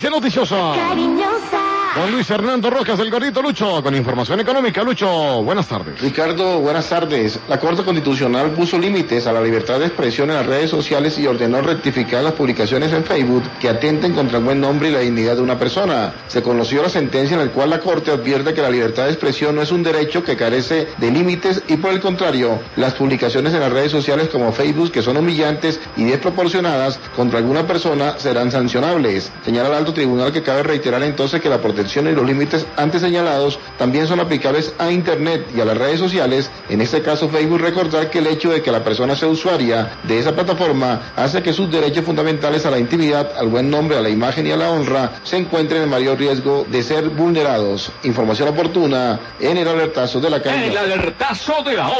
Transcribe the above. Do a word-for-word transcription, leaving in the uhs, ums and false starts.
Noticioso. Cariñosa. Don Luis Hernando Rojas, el gordito Lucho, con información económica. Lucho, buenas tardes. Ricardo, buenas tardes. La Corte Constitucional puso límites a la libertad de expresión en las redes sociales y ordenó rectificar las publicaciones en Facebook que atenten contra el buen nombre y la dignidad de una persona. Se conoció la sentencia en la cual la Corte advierte que la libertad de expresión no es un derecho que carece de límites y, por el contrario, las publicaciones en las redes sociales como Facebook que son humillantes y desproporcionadas contra alguna persona serán sancionables. Señala el alto tribunal que cabe reiterar entonces que la protección y los límites antes señalados también son aplicables a Internet y a las redes sociales, en este caso Facebook. Recordar que el hecho de que la persona sea usuaria de esa plataforma hace que sus derechos fundamentales a la intimidad, al buen nombre, a la imagen y a la honra se encuentren en mayor riesgo de ser vulnerados. Información oportuna en el alertazo de la calle. El alertazo de la